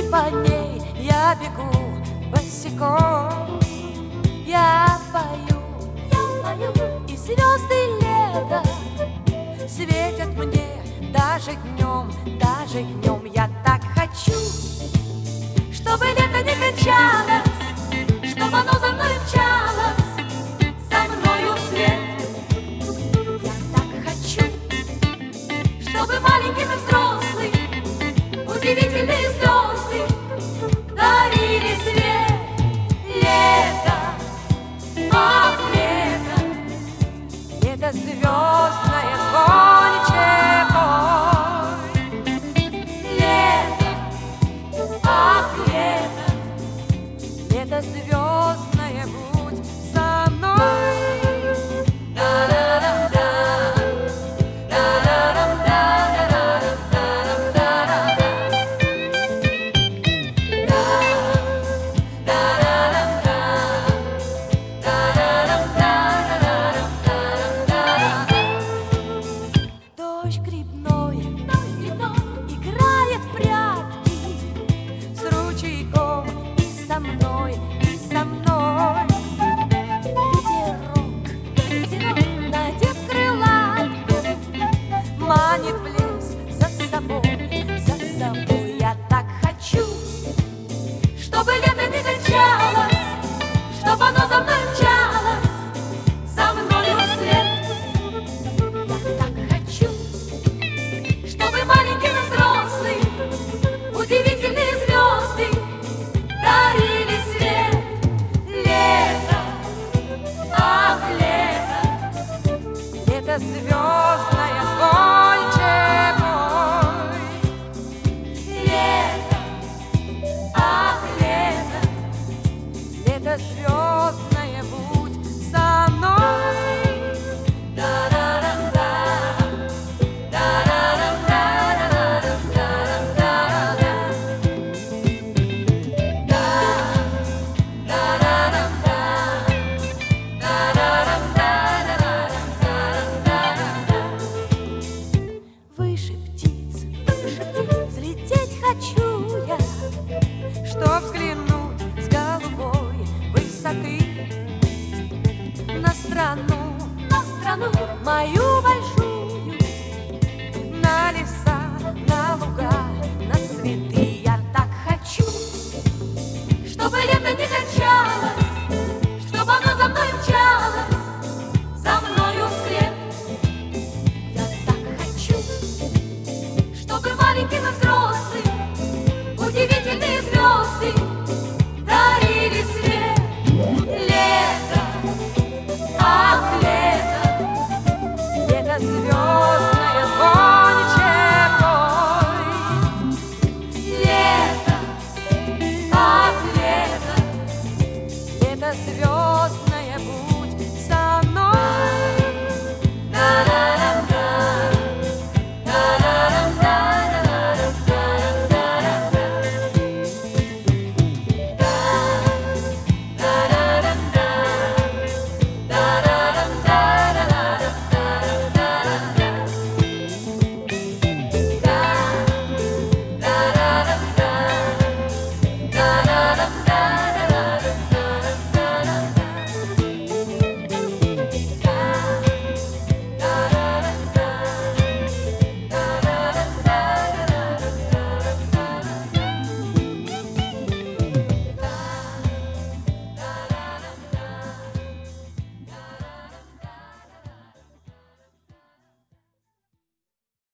по ней я бегу босиком. Я пою, и звезды лета светят мне даже днем, даже днем. Я так хочу, чтобы лето не кончалось, чтобы оно за мной мчалось, за мною вслед. Я так хочу, чтобы маленьким и взрослым удивительные звезды дарили свет. Лето, ах, лето, лето звездное, звонче пой. Лето, ах, лето, лето звездное, будь со мной. Дождь грибной играет в прятки с ручейком и со мной, и со мной. Ветерок, надев крылатку, манит в лес за собой, за собой. Я так хочу, чтобы лето не кончалось, чтобы оно за мной мчалось, за мною вслед. Я так хочу, чтобы маленьким и взрослым удивительные звезды дарили свет. Лето, ах, лето, лето звездное, звонче пой. Лето, ах, лето, лето звездное, будь со мной. Выше птиц взлететь хочу я, чтоб